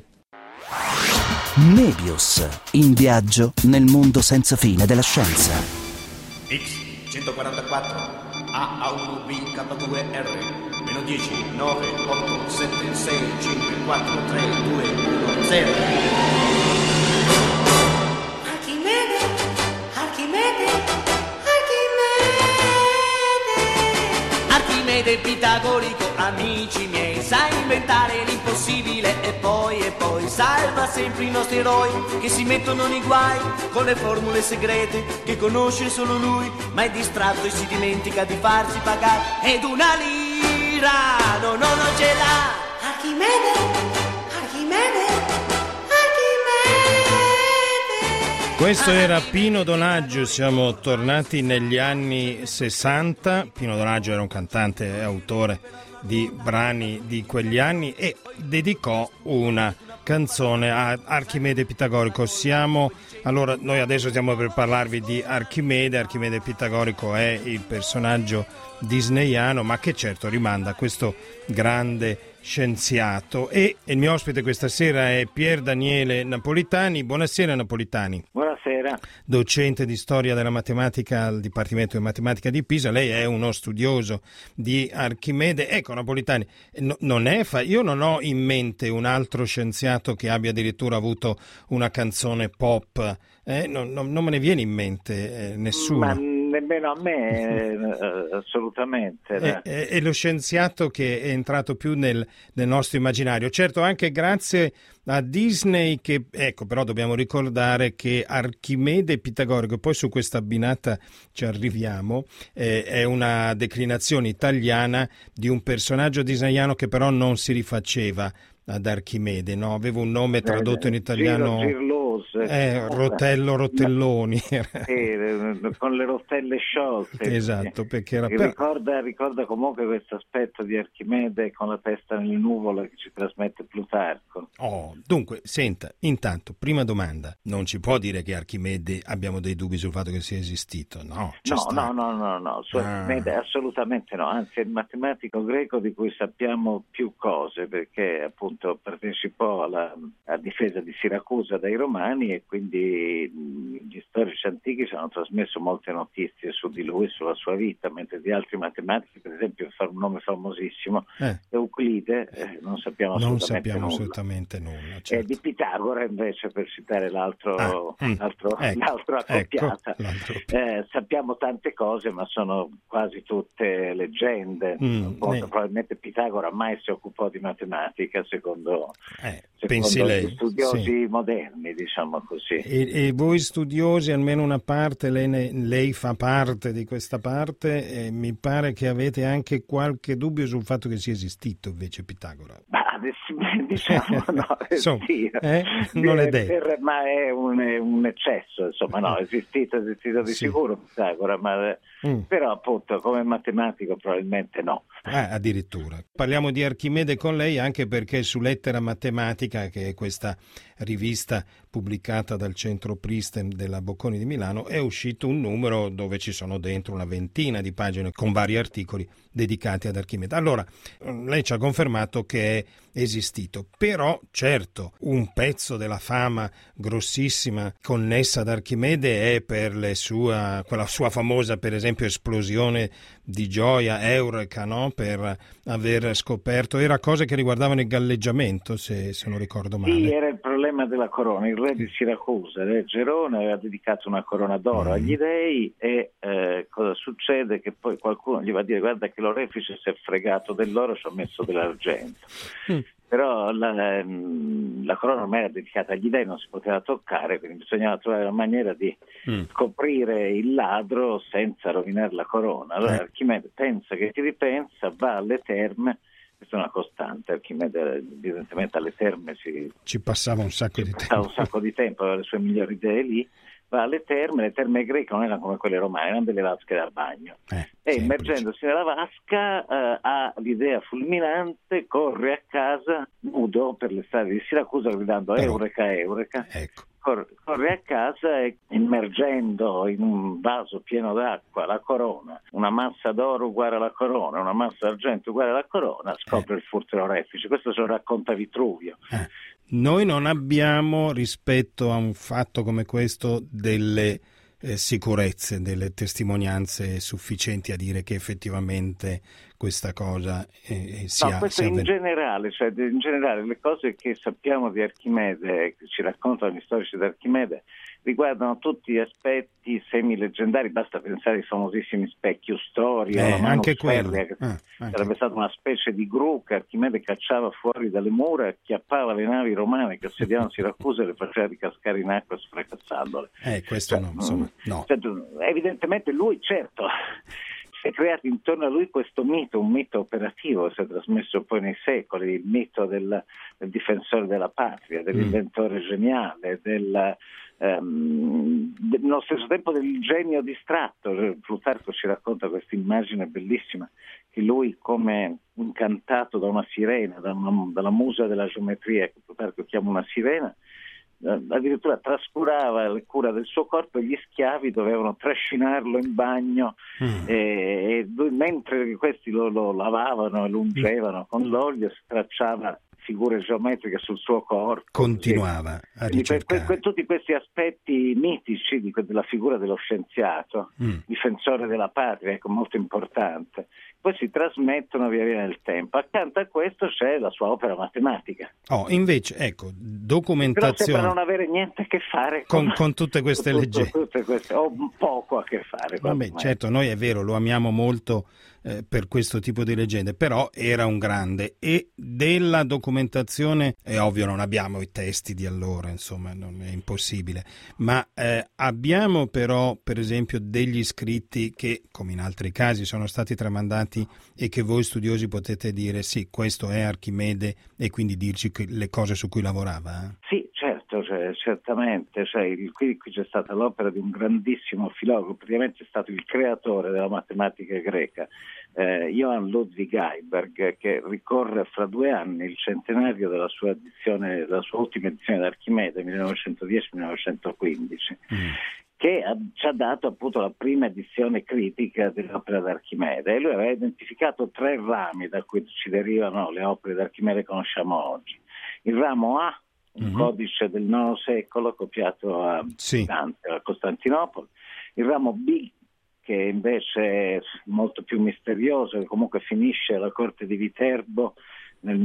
S1: Nebius, in viaggio nel mondo senza fine della scienza.
S12: X centoquarantaquattro A A uno B K due R meno dieci nove otto sette sei cinque quattro tre due uno zero.
S13: Archimede, Archimede, Archimede.
S12: Archimede pitagorico, amici miei, sa inventare l'impossibile e poi e poi salva sempre i nostri eroi che si mettono nei guai con le formule segrete che conosce solo lui, ma è distratto e si dimentica di farsi pagare ed una lira no no non ce l'ha.
S13: Archimede, Archimede, Archimede.
S2: Questo era Pino Donaggio, siamo tornati negli anni sessanta. Pino Donaggio era un cantante e autore di brani di quegli anni e dedicò una canzone a Archimede Pitagorico. Siamo allora noi adesso stiamo per parlarvi di Archimede. Archimede Pitagorico è il personaggio disneyano, ma che certo rimanda a questo grande scienziato. E il mio ospite questa sera è Pier Daniele Napolitani. Buonasera Napolitani.
S14: Buonasera.
S2: Docente di storia della matematica al Dipartimento di Matematica di Pisa. Lei è uno studioso di Archimede. Ecco Napolitani, no, non è fa- io non ho in mente un altro scienziato che abbia addirittura avuto una canzone pop. Eh, non, non, non me ne viene in mente eh, nessuno.
S14: Ma nemmeno a me, eh, assolutamente.
S2: È, è, è lo scienziato che è entrato più nel, nel nostro immaginario. Certo, anche grazie a Disney, che ecco, però dobbiamo ricordare che Archimede Pitagorico, poi su questa abbinata ci arriviamo, eh, è una declinazione italiana di un personaggio disneyano che però non si rifaceva ad Archimede, no? Aveva un nome tradotto in italiano.
S14: Giro, girloso.
S2: Eh, Rotello Rotelloni.
S14: Sì, con le rotelle sciolte.
S2: Esatto, perché era per...
S14: ricorda, ricorda comunque questo aspetto di Archimede con la testa nelle nuvole che ci trasmette Plutarco.
S2: Oh, dunque, senta, intanto, prima domanda, non ci può dire che Archimede abbiamo dei dubbi sul fatto che sia esistito, no?
S14: No, no, no, no, no, su Archimede ah. assolutamente no, anzi è il matematico greco di cui sappiamo più cose, perché appunto partecipò alla, alla difesa di Siracusa dai Romani e quindi gli storici antichi ci hanno trasmesso molte notizie su di lui, sulla sua vita, mentre di altri matematici, per esempio un nome famosissimo,
S2: eh.
S14: Euclide, eh, non sappiamo
S2: non
S14: assolutamente
S2: sappiamo
S14: nulla.
S2: assolutamente nulla. Certo.
S14: E di Pitagora invece, per citare l'altro,
S2: ah, mm,
S14: l'altro,
S2: ecco,
S14: l'altro accoppiata,
S2: ecco, l'altro.
S14: Eh, sappiamo tante cose ma sono quasi tutte leggende.
S2: Mm,
S14: Appunto,
S2: eh.
S14: Probabilmente Pitagora mai si occupò di matematica secondo,
S2: eh,
S14: secondo
S2: pensi lei,
S14: gli studiosi
S2: sì.
S14: moderni, diciamo così.
S2: E, e voi studiosi, almeno una parte, lei, ne, lei fa parte di questa parte, e mi pare che avete anche qualche dubbio sul fatto che sia esistito invece Pitagora.
S14: Ma diciamo no,
S2: insomma,
S14: sì,
S2: eh? non è detto.
S14: Per, ma è un, un eccesso, insomma, no, è esistito, è esistito di sì. sicuro Pitagora, ma mm. però appunto come matematico probabilmente no.
S2: Ah, addirittura. Parliamo di Archimede con lei anche perché su Lettera Matematica, che è questa rivista pubblicata dal Centro Pristem della Bocconi di Milano, è uscito un numero dove ci sono dentro una ventina di pagine con vari articoli dedicati ad Archimede. Allora, lei ci ha confermato che è esistito, però certo un pezzo della fama grossissima connessa ad Archimede è per le sua, quella sua famosa, per esempio, esplosione di gioia, eureka, no? Per aver scoperto, era cose che riguardavano il galleggiamento, se, se non ricordo male.
S14: Sì, era il problema della corona. Il re di Siracusa, re Gerone, aveva dedicato una corona d'oro mm. agli dei e eh, cosa succede? Che poi qualcuno gli va a dire: guarda che l'orefice si è fregato dell'oro, ci ha messo dell'argento. Mm. Però la, la corona ormai era dedicata agli dei, non si poteva toccare, quindi bisognava trovare una maniera di mm. scoprire il ladro senza rovinare la corona. Allora eh. Archimede pensa che ti ripensa, va alle terme. Questa è una costante. Archimede evidentemente alle terme si,
S2: ci passava un sacco di tempo,
S14: un sacco di tempo, aveva le sue migliori idee lì. Va alle terme, le terme greche non erano come quelle romane, erano delle vasche da bagno
S2: eh,
S14: e immergendosi nella vasca eh, ha l'idea fulminante, corre a casa nudo per le strade di Siracusa gridando Però, eureka eureka
S2: ecco.
S14: corre, corre a casa e immergendo in un vaso pieno d'acqua la corona, una massa d'oro uguale alla corona, una massa d'argento uguale alla corona, scopre eh. il furto dell'orefice. Questo ce lo racconta Vitruvio.
S2: eh. Noi non abbiamo, rispetto a un fatto come questo, delle eh, sicurezze, delle testimonianze sufficienti a dire che effettivamente questa cosa eh, sia...
S14: No, questo
S2: sia
S14: in
S2: ver-
S14: generale, cioè in generale le cose che sappiamo di Archimede, che ci raccontano gli storici di Archimede, riguardano tutti gli aspetti semi-leggendari. Basta pensare ai famosissimi specchi Ustori,
S2: eh,
S14: alla
S2: anche
S14: Manus
S2: quello.
S14: Ferrea, che
S2: Ah, anche.
S14: sarebbe stata una specie di gru che Archimede cacciava fuori dalle mura, acchiappava le navi romane che assediavano Siracusa e le faceva ricascare in acqua sfracazzandole.
S2: Eh, questo no, insomma, no.
S14: Cioè, evidentemente lui, certo, si è creato intorno a lui questo mito, un mito operativo, si è trasmesso poi nei secoli, il mito del, del difensore della patria, dell'inventore mm. geniale, del, um, del, nello stesso tempo del genio distratto. Plutarco ci racconta questa immagine bellissima, che lui, come incantato da una sirena, da una, dalla musa della geometria, che Plutarco chiama una sirena, addirittura trascurava la cura del suo corpo e gli schiavi dovevano trascinarlo in bagno mm. e, e lui, mentre questi lo, lo lavavano e lo ungevano mm. con l'olio, stracciava figure geometriche sul suo corpo.
S2: Continuava
S14: così.
S2: a ricercare.
S14: Que, que, tutti questi aspetti mitici di, della figura dello scienziato, mm. difensore della patria, ecco, molto importante, poi si trasmettono via via nel tempo. Accanto a questo c'è la sua opera matematica.
S2: Oh, invece, ecco, documentazione...
S14: Però sembra non avere niente a che fare
S2: con,
S14: con,
S2: con tutte queste leggende.
S14: Tutte queste, o poco a che fare.
S2: Vabbè, certo, noi è vero, lo amiamo molto eh, per questo tipo di leggende, però era un grande. E della documentazione, è ovvio, non abbiamo i testi di allora, insomma, non è impossibile, ma eh, abbiamo però, per esempio, degli scritti che, come in altri casi, sono stati tramandati e che voi studiosi potete dire sì, questo è Archimede, e quindi dirci che, le cose su cui lavorava. Eh?
S14: Sì, certo, cioè, certamente. Cioè, il, qui, qui c'è stata l'opera di un grandissimo filologo, praticamente è stato il creatore della matematica greca, eh, Johann Ludwig Heiberg, che ricorre fra due anni il centenario della sua edizione, della sua ultima edizione di Archimede, millenovecentodieci millenovecentoquindici. Mm. che ha, ci ha dato appunto la prima edizione critica dell'opera d'Archimede, e lui aveva identificato tre rami da cui ci derivano le opere d'Archimede che conosciamo oggi. Il ramo A, un mm-hmm. codice del nono secolo copiato a
S2: sì.
S14: Dante, a Costantinopoli. Il ramo B, che invece è molto più misterioso, che comunque finisce alla corte di Viterbo nel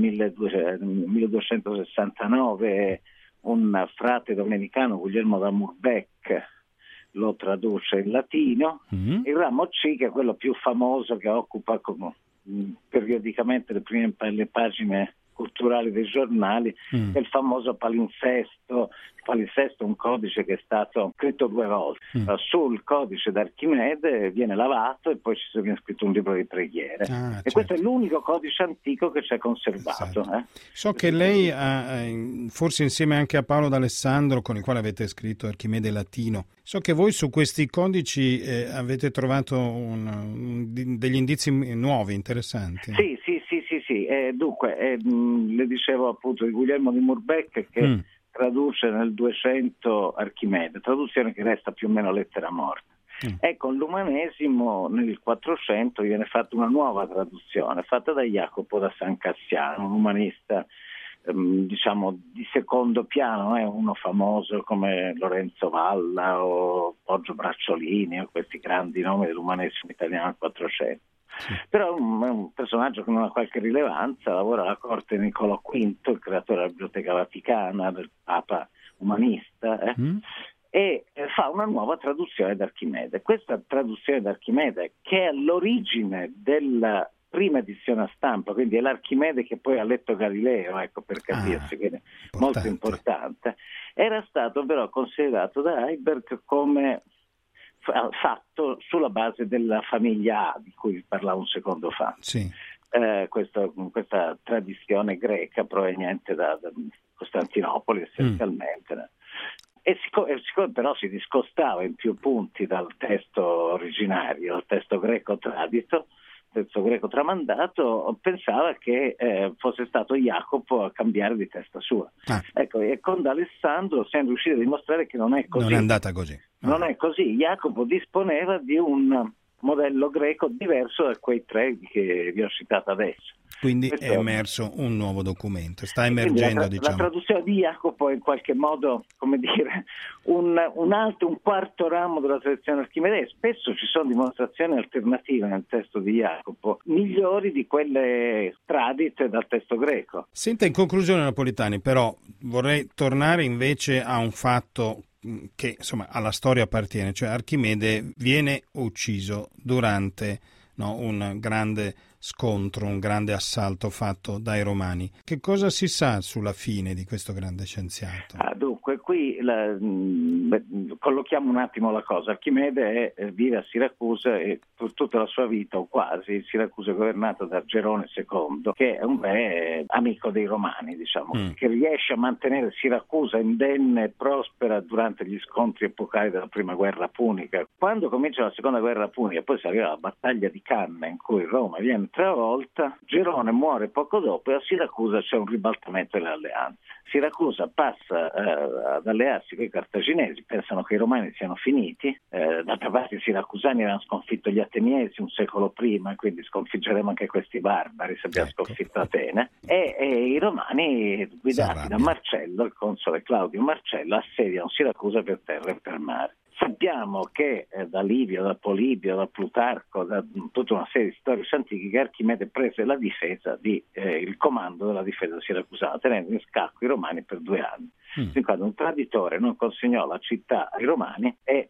S14: milleduecentosessantanove, un frate domenicano, Guglielmo da Murbeck, lo traduce in latino. Mm-hmm. Il ramo C, che è quello più famoso, che occupa come, mh, periodicamente le prime le pagine culturali dei giornali, mm. è il famoso palinsesto. Il palinsesto è un codice che è stato scritto due volte. Mm. Sul codice d'Archimede viene lavato e poi ci viene scritto un libro di preghiere. Ah, e certo. Questo è l'unico codice antico che c'è conservato. Esatto. Eh?
S2: So che lei, ha, forse insieme anche a Paolo D'Alessandro, con il quale avete scritto Archimede latino, so che voi su questi codici eh, avete trovato un, un, degli indizi nuovi, interessanti.
S14: Sì, sì, sì, sì, sì. Eh, dunque, eh, mh, le dicevo appunto di Guglielmo di Murbeck che mm. traduce nel duecento Archimede, traduzione che resta più o meno lettera morta. Mm. E con l'umanesimo nel quattrocento viene fatta una nuova traduzione, fatta da Jacopo da San Cassiano, un umanista ehm, diciamo di secondo piano, non è uno famoso come Lorenzo Valla o Poggio Bracciolini o questi grandi nomi dell'umanesimo italiano del quattrocento. Sì. Però è un, è un personaggio che non ha qualche rilevanza, lavora alla corte di Niccolò quinto, il creatore della Biblioteca Vaticana, del Papa umanista, eh? mm. e eh, fa una nuova traduzione d'Archimede. Questa traduzione d'Archimede, che è all'origine della prima edizione a stampa, quindi è l'Archimede che poi ha letto Galileo, ecco, per capirsi, ah, quindi importante. Molto importante, era stato però considerato da Heiberg come fatto sulla base della famiglia A, di cui vi parlavo un secondo fa.
S2: Sì.
S14: Eh, questo, questa tradizione greca proveniente da, da Costantinopoli essenzialmente. Mm. E siccome, siccome però si discostava in più punti dal testo originario, il testo greco tradito, testo greco tramandato, pensava che eh, fosse stato Jacopo a cambiare di testa sua. Ah. Ecco, e con D'Alessandro siamo riusciti a dimostrare che non è così.
S2: Non è andata così.
S14: No. Non è così. Jacopo disponeva di un modello greco diverso da quei tre che vi ho citato adesso.
S2: Quindi
S14: Questo
S2: è emerso un nuovo documento, sta
S14: Quindi
S2: emergendo,
S14: la,
S2: diciamo.
S14: La traduzione di Jacopo è in qualche modo, come dire, un, un altro, un quarto ramo della tradizione archimedea. Spesso ci sono dimostrazioni alternative nel testo di Jacopo, migliori di quelle tradite dal testo greco.
S2: Senta, in conclusione, Napolitani, però vorrei tornare invece a un fatto che insomma alla storia appartiene, cioè Archimede viene ucciso durante no, un grande scontro, un grande assalto fatto dai Romani. Che cosa si sa sulla fine di questo grande scienziato?
S14: Ah, dunque, qui la, mh, collochiamo un attimo la cosa. Archimede è, vive a Siracusa e per tutta la sua vita, o quasi, Siracusa è governata da Gerone secondo, che è un bel amico dei Romani, diciamo, mm. che riesce a mantenere Siracusa indenne e prospera durante gli scontri epocali della prima guerra punica. Quando comincia la seconda guerra punica, poi si arriva alla battaglia di Canna, in cui Roma viene travolta, Gerone muore poco dopo e a Siracusa c'è un ribaltamento delle alleanze. Siracusa passa eh, ad allearsi con i cartaginesi, pensano che i romani siano finiti, eh, d'altra parte i siracusani avevano sconfitto gli ateniesi un secolo prima, quindi sconfiggeremo anche questi barbari se abbiamo ecco. sconfitto Atene, e, e i romani guidati da Marcello, il console Claudio Marcello, assediano Siracusa per terra e per mare. Sappiamo che eh, da Livio, da Polibio, da Plutarco, da tutta una serie di storici antichi, che Archimede prese la difesa di, eh, il comando della difesa siracusana, tenendo in scacco i romani per due anni. Mm. Quando un traditore non consegnò la città ai romani e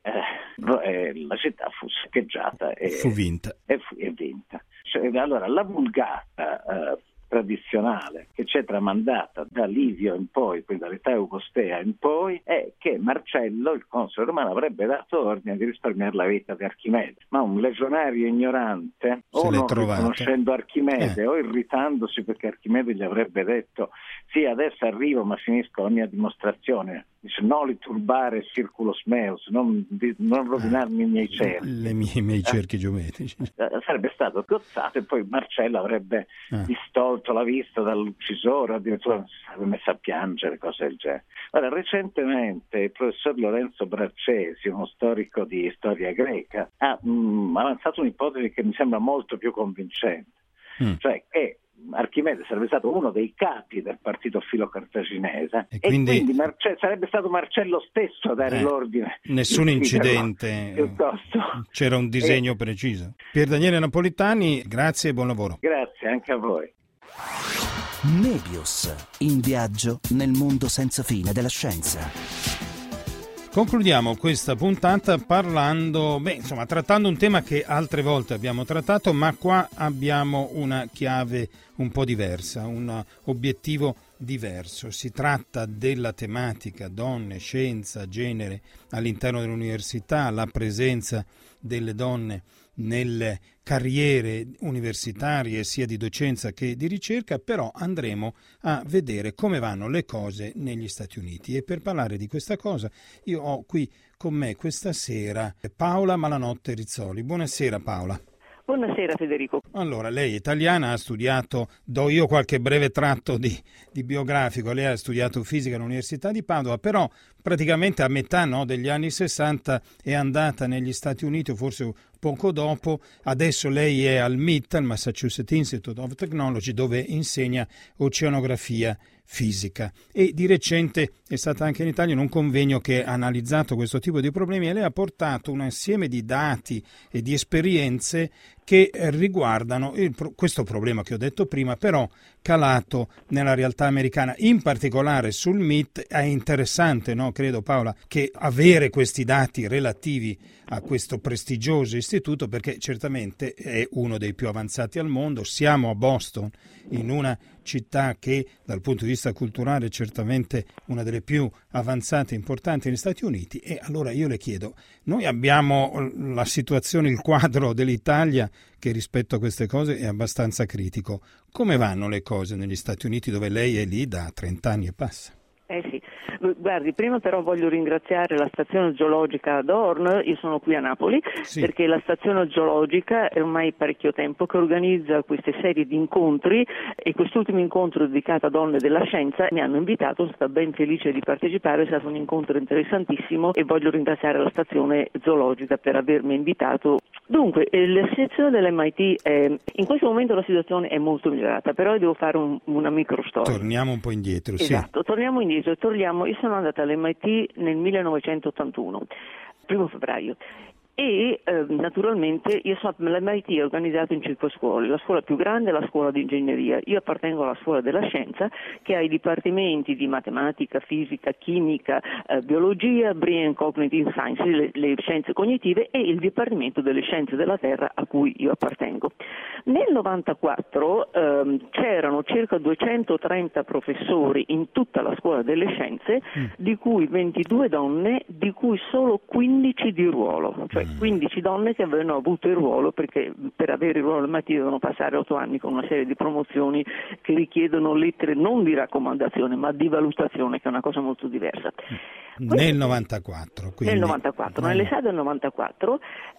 S14: eh, la città fu saccheggiata e
S2: fu vinta.
S14: E fu e vinta. Cioè, allora la vulgata eh, tradizionale che c'è tramandata da Livio in poi, quindi dall'età augustea in poi, è che Marcello, il console romano, avrebbe dato ordine di risparmiare la vita di Archimede, ma un legionario ignorante,
S2: se
S14: o non
S2: trovate.
S14: riconoscendo Archimede,
S2: eh.
S14: o irritandosi perché Archimede gli avrebbe detto sì, adesso arrivo ma finisco la mia dimostrazione, dice no li turbare circulus meus, non, non rovinarmi i miei cerchi,
S2: Le mie, i miei cerchi eh. geometrici,
S14: sarebbe stato gozzato e poi Marcello avrebbe eh. distolto la vista dall'uccisore, addirittura si sarebbe messo a piangere, cose del genere. Ora, recentemente il professor Lorenzo Braccesi, uno storico di storia greca, ha mh, avanzato un'ipotesi che mi sembra molto più convincente, mm. cioè che Archimede sarebbe stato uno dei capi del partito filocartaginese e quindi, e quindi Marce- sarebbe stato Marcello stesso a dare
S2: eh,
S14: l'ordine.
S2: Nessun incidente,
S14: piuttosto.
S2: C'era un disegno
S14: e...
S2: preciso. Pier Daniele Napolitani, grazie e buon lavoro.
S14: Grazie anche a voi.
S1: Nebius, in viaggio nel mondo senza fine della scienza.
S2: Concludiamo questa puntata parlando, beh, insomma, trattando un tema che altre volte abbiamo trattato, ma qua abbiamo una chiave un po' diversa, un obiettivo diverso. Si tratta della tematica donne, scienza, genere all'interno dell'università, la presenza delle donne nelle carriere universitarie sia di docenza che di ricerca, però andremo a vedere come vanno le cose negli Stati Uniti e per parlare di questa cosa io ho qui con me questa sera Paola Malanotte Rizzoli. Buonasera Paola.
S15: Buonasera Federico.
S2: Allora, lei è italiana, ha studiato, do io qualche breve tratto di, di biografico, lei ha studiato fisica all'Università di Padova, però praticamente a metà no, degli anni sessanta è andata negli Stati Uniti, o forse poco dopo, adesso lei è al M I T, al Massachusetts Institute of Technology, dove insegna oceanografia fisica e di recente è stata anche in Italia in un convegno che ha analizzato questo tipo di problemi e lei ha portato un insieme di dati e di esperienze che riguardano il, questo problema che ho detto prima, però calato nella realtà americana, in particolare sul M I T. È interessante, no, credo Paola, che avere questi dati relativi a questo prestigioso istituto, perché certamente è uno dei più avanzati al mondo. Siamo a Boston, in una città che dal punto di vista culturale è certamente una delle più avanzate e importanti negli Stati Uniti, e allora io le chiedo, noi abbiamo la situazione, il quadro dell'Italia che rispetto a queste cose è abbastanza critico. Come vanno le cose negli Stati Uniti, dove lei è lì da trenta anni e passa?
S15: Eh sì, Guardi, prima però voglio ringraziare la stazione geologica ad Orn, io sono qui a Napoli, sì. perché la stazione geologica è ormai parecchio tempo che organizza queste serie di incontri e quest'ultimo incontro dedicato a donne della scienza mi hanno invitato, sono stata ben felice di partecipare, è stato un incontro interessantissimo e voglio ringraziare la stazione zoologica per avermi invitato. Dunque, la situazione dell'M I T, è, in questo momento la situazione è molto migliorata, però io devo fare un, una micro storia.
S2: Torniamo un po' indietro,
S15: esatto,
S2: sì.
S15: torniamo indietro, torniamo, io sono andata all'M I T nel millenovecentottantuno, primo febbraio. E eh, naturalmente io so, l'M I T è organizzato in cinque scuole, la scuola più grande è la scuola di ingegneria, io appartengo alla scuola della scienza che ha i dipartimenti di matematica, fisica, chimica, eh, biologia, Brain and Cognitive Sciences, le, le scienze cognitive e il dipartimento delle scienze della terra a cui io appartengo. Nel novantaquattro ehm, c'erano circa duecentotrenta professori in tutta la scuola delle scienze, mm. di cui ventidue donne, di cui solo quindici di ruolo, cioè quindici donne che avevano avuto il ruolo, perché per avere il ruolo M I T devono passare otto anni con una serie di promozioni che richiedono lettere non di raccomandazione ma di valutazione, che è una cosa molto diversa.
S2: Questo, nel novantaquattro. Quindi... Nel
S15: novantaquattro, nell'estate del novantaquattro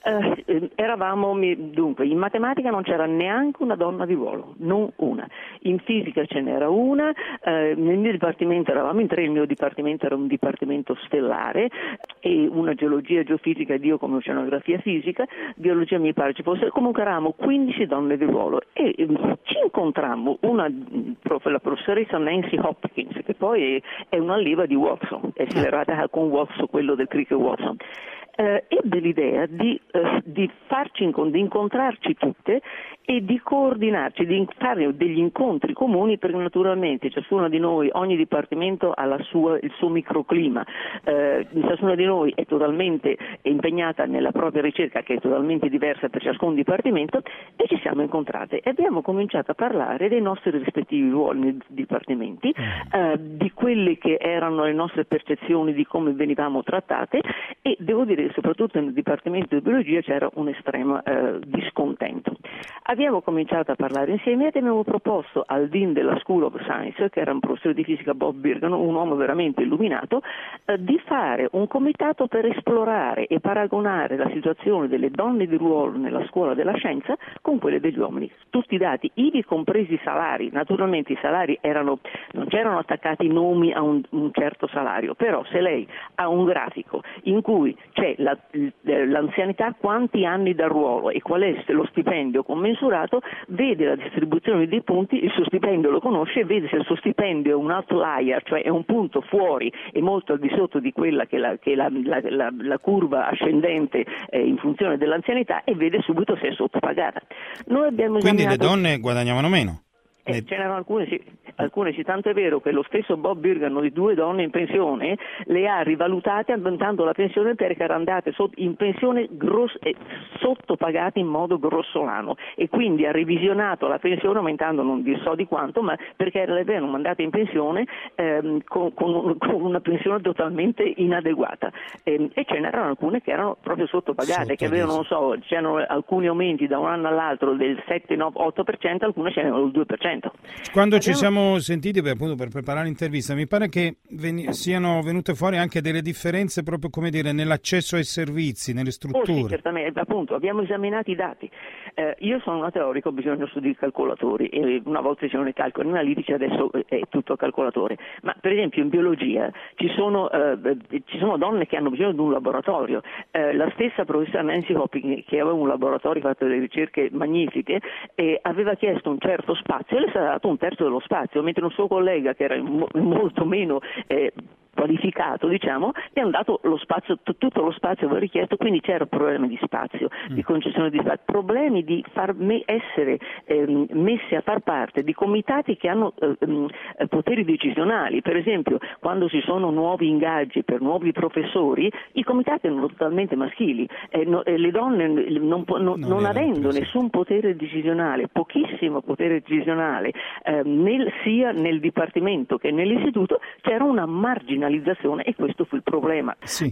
S15: eh, eravamo, dunque, in matematica non c'era neanche una donna di ruolo, non una. In fisica ce n'era una, eh, nel mio dipartimento eravamo in tre, il mio dipartimento era un dipartimento stellare e una geologia, geofisica ed io come oceanografia fisica, biologia mi pare ci fosse, comunque eravamo quindici donne di ruolo e eh, ci incontrammo una, la professoressa Nancy Hopkins, che poi è, è un'allieva di Watson, è accelerata con Watson, quello del Cricket Watson. Eh, ebbe l'idea di, eh, di farci di incontrarci tutte e di coordinarci, di fare degli incontri comuni, perché naturalmente ciascuna di noi, ogni dipartimento ha la sua, il suo microclima, eh, ciascuna di noi è totalmente impegnata nella propria ricerca, che è totalmente diversa per ciascun dipartimento, e ci siamo incontrate e abbiamo cominciato a parlare dei nostri rispettivi ruoli nei dipartimenti, eh, di quelle che erano le nostre percezioni di come venivamo trattate, e devo dire soprattutto nel dipartimento di biologia c'era un estremo eh, discontento. Abbiamo cominciato a parlare insieme e abbiamo proposto al Dean della School of Science, che era un professore di fisica, Bob Birgan, un uomo veramente illuminato, eh, di fare un comitato per esplorare e paragonare la situazione delle donne di ruolo nella scuola della scienza con quelle degli uomini. Tutti i dati, ivi compresi i salari, naturalmente i salari erano, non c'erano attaccati nomi a un, un certo salario, però se lei ha un grafico in cui c'è la, l'anzianità, quanti anni da ruolo e qual è lo stipendio commensurato, vede la distribuzione dei punti, il suo stipendio lo conosce e vede se il suo stipendio è un outlier, cioè è un punto fuori e molto al di sotto di quella che è la, che è la, la, la, la curva ascendente eh, in funzione dell'anzianità, e vede subito se è sottopagata. Noi abbiamo
S2: Quindi
S15: esaminato...
S2: le donne guadagnavano meno?
S15: Eh, ce n'erano alcune sì, alcune sì, tanto è vero che lo stesso Bob Birgan, di due donne in pensione, le ha rivalutate aumentando la pensione perché erano andate in pensione gross, eh, sottopagate in modo grossolano, e quindi ha revisionato la pensione aumentando non so di quanto, ma perché le avevano mandate in pensione ehm, con, con, con una pensione totalmente inadeguata, ehm, e ce n'erano alcune che erano proprio sottopagate, Sotto che avevano, non so, c'erano alcuni aumenti da un anno all'altro del sette nove otto per cento, alcune ce n'erano il due per cento.
S2: Quando
S15: Abbiamo...
S2: ci siamo sentiti per, appunto, per preparare l'intervista, mi pare che ven- siano venute fuori anche delle differenze proprio, come dire, nell'accesso ai servizi, nelle strutture.
S15: Oh, sì, certamente, appunto, abbiamo esaminato i dati. Eh, io sono una teorica, ho bisogno solo di calcolatori, e una volta c'erano i calcoli analitici, adesso è tutto calcolatore. Ma per esempio in biologia ci sono, eh, ci sono donne che hanno bisogno di un laboratorio. Eh, la stessa professoressa Nancy Hopkins, che aveva un laboratorio, ha fatto delle ricerche magnifiche, e aveva chiesto un certo spazio, le è stato dato un terzo dello spazio, mentre un suo collega che era mo- molto meno eh, qualificato, diciamo, gli hanno dato lo spazio, t- tutto lo spazio aveva richiesto, quindi c'era problemi di spazio, mm. di concessione di spazio, problemi di far me- essere eh, messi a far parte di comitati che hanno eh, poteri decisionali. Per esempio, quando ci sono nuovi ingaggi per nuovi professori, i comitati erano totalmente maschili, eh, no, eh, le donne non, po- no, non, non avendo preso. nessun potere decisionale, pochissimo potere decisionale, eh, nel, sia nel dipartimento che nell'istituto, c'era una marginalizzazione, e questo fu il problema.
S2: Sì.
S15: Uh,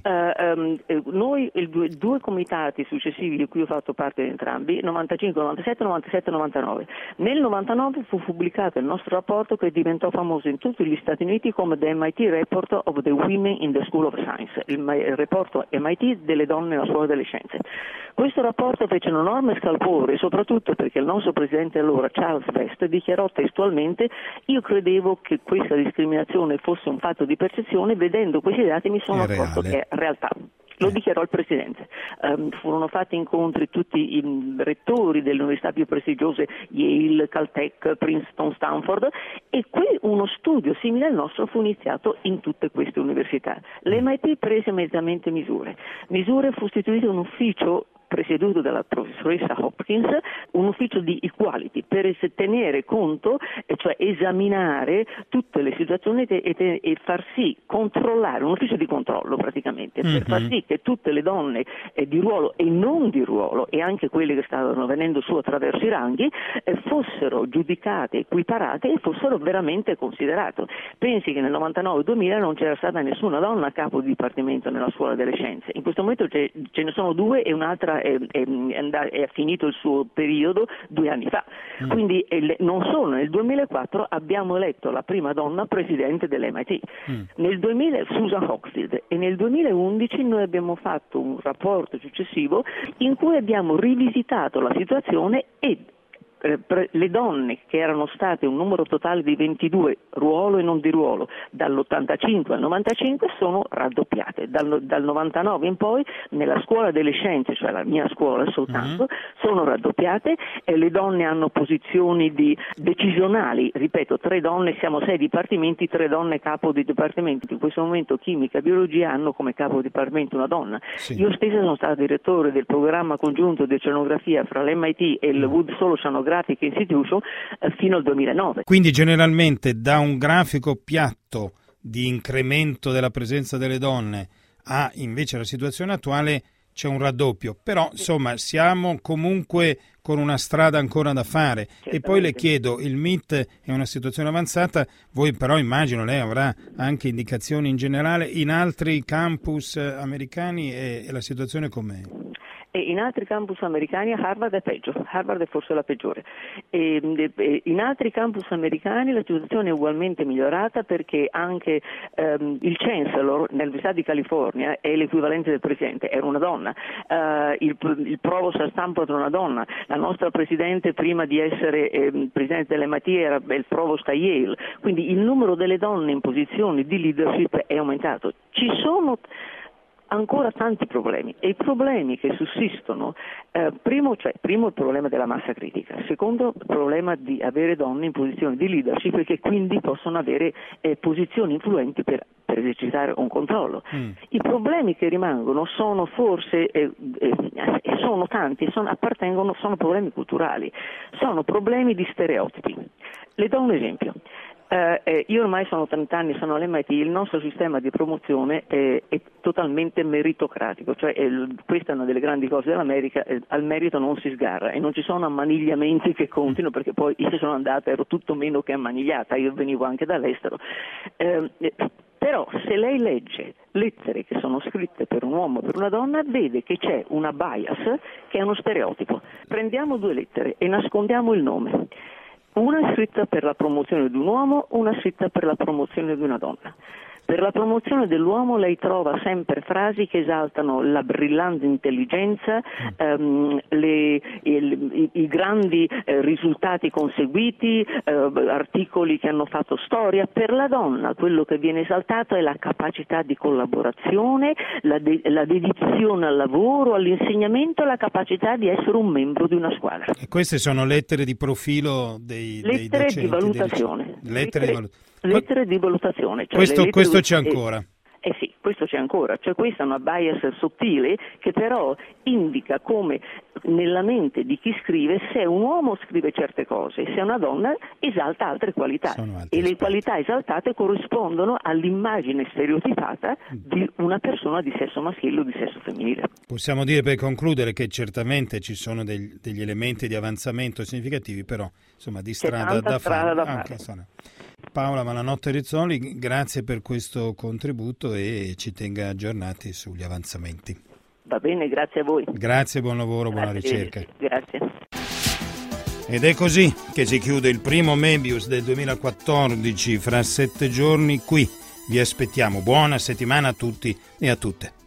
S15: Um, noi, il due, due comitati successivi di cui ho fatto parte di entrambi, novantacinque, novantasette, novantasette, novantanove. Nel novantanove fu pubblicato il nostro rapporto che diventò famoso in tutti gli Stati Uniti come The M I T Report of the Women in the School of Science, il, il rapporto M I T delle donne nella scuola delle scienze. Questo rapporto fece un enorme scalpore, soprattutto perché il nostro presidente allora, Charles Vest, dichiarò testualmente: io credevo che questa discriminazione fosse un fatto di percezione, vedendo questi dati mi sono
S2: È
S15: accorto
S2: reale.
S15: che è realtà. Lo dichiarò il Presidente. Um, furono fatti incontri tutti i um, rettori delle università più prestigiose, Yale, Caltech, Princeton, Stanford, e qui uno studio simile al nostro fu iniziato in tutte queste università. L'M I T prese immediatamente misure. Misure fu istituito un ufficio presieduto dalla professoressa Hopkins, un ufficio di equality per tenere conto, cioè esaminare tutte le situazioni e, e, e far sì, controllare, un ufficio di controllo praticamente, mm-hmm. per far sì che tutte le donne eh, di ruolo e non di ruolo, e anche quelle che stavano venendo su attraverso i ranghi, eh, fossero giudicate, equiparate e fossero veramente considerate. Pensi che nel novantanove duemila non c'era stata nessuna donna a capo di dipartimento nella scuola delle scienze, in questo momento ce, ce ne sono due e un'altra È, è, è finito il suo periodo due anni fa, mm. quindi è, non solo nel duemilaquattro abbiamo eletto la prima donna presidente dell'M I T, mm. nel duemila Susan Hockfield, e nel duemilaundici noi abbiamo fatto un rapporto successivo in cui abbiamo rivisitato la situazione e le donne che erano state un numero totale di ventidue, ruolo e non di ruolo, dall'ottantacinque al novantacinque sono raddoppiate, dal, dal novantanove in poi nella scuola delle scienze, cioè la mia scuola soltanto, uh-huh. sono raddoppiate e le donne hanno posizioni di decisionali, ripeto, tre donne, siamo sei dipartimenti, tre donne capo di dipartimenti, in questo momento chimica e biologia hanno come capo di dipartimento una donna. Sì. Io stessa sono stata direttore del programma congiunto di oceanografia fra l'M I T e il uh-huh. Wood Solo Oceanographic Institution eh, fino al duemilanove.
S2: Quindi generalmente da un grafico piatto di incremento della presenza delle donne a invece la situazione attuale c'è un raddoppio, però insomma siamo comunque con una strada ancora da fare. Certamente. E poi le chiedo, il M I T è una situazione avanzata, voi però immagino lei avrà anche indicazioni in generale in altri campus americani e, e la situazione com'è?
S15: E in altri campus americani Harvard è peggio, Harvard è forse la peggiore. E, e, in altri campus americani la situazione è ugualmente migliorata perché anche ehm, il chancellor nell'Università di California è l'equivalente del presidente, era una donna, uh, il, il provost a Stanford era una donna, la nostra presidente prima di essere eh, presidente dell'M I T era il provost a Yale, quindi il numero delle donne in posizioni di leadership è aumentato. Ci sono ancora tanti problemi e i problemi che sussistono, eh, primo, cioè, primo il problema della massa critica, secondo il problema di avere donne in posizioni di leadership e che quindi possono avere eh, posizioni influenti per, per esercitare un controllo. Mm. I problemi che rimangono sono forse, eh, eh, sono tanti, sono, appartengono, sono problemi culturali, sono problemi di stereotipi. Le do un esempio. Uh, eh, io ormai sono trenta anni, sono all'M I T, il nostro sistema di promozione è, è totalmente meritocratico, cioè è, questa è una delle grandi cose dell'America, eh, al merito non si sgarra e non ci sono ammanigliamenti che contino, perché poi io sono andata, ero tutto meno che ammanigliata, io venivo anche dall'estero. Eh, eh, Però se lei legge lettere che sono scritte per un uomo o per una donna, vede che c'è una bias che è uno stereotipo. Prendiamo due lettere e nascondiamo il nome. Una scritta per la promozione di un uomo, una scritta per la promozione di una donna. Per la promozione dell'uomo lei trova sempre frasi che esaltano la brillante intelligenza, ehm, le, il, i, i grandi eh, risultati conseguiti, eh, articoli che hanno fatto storia. Per la donna quello che viene esaltato è la capacità di collaborazione, la, de- la dedizione al lavoro, all'insegnamento e la capacità di essere un membro di una squadra.
S2: E queste sono lettere di profilo dei,
S15: lettere
S2: dei docenti?
S15: Di valutazione.
S2: Dei... Lettere, lettere di valutazione.
S15: Lettere di valutazione. Cioè
S2: questo,
S15: lettere
S2: questo
S15: di...
S2: c'è ancora.
S15: Eh, eh sì, questo c'è ancora. Cioè questa è una bias sottile che però indica come nella mente di chi scrive, se un uomo scrive certe cose, se una donna esalta altre qualità. E aspetti. Le qualità esaltate corrispondono all'immagine stereotipata di una persona di sesso maschile o di sesso femminile.
S2: Possiamo dire per concludere che certamente ci sono degli, degli elementi di avanzamento significativi, però insomma di strada da
S15: strada
S2: fare.
S15: Da
S2: Anche,
S15: fare.
S2: Paola Malanotte Rizzoli, grazie per questo contributo e ci tenga aggiornati sugli avanzamenti.
S15: Va bene, grazie a voi.
S2: Grazie, buon lavoro, buona
S15: Grazie,
S2: ricerca.
S15: Grazie.
S2: Ed è così che si chiude il primo Mebius del duemilaquattordici. Fra sette giorni qui vi aspettiamo. Buona settimana a tutti e a tutte.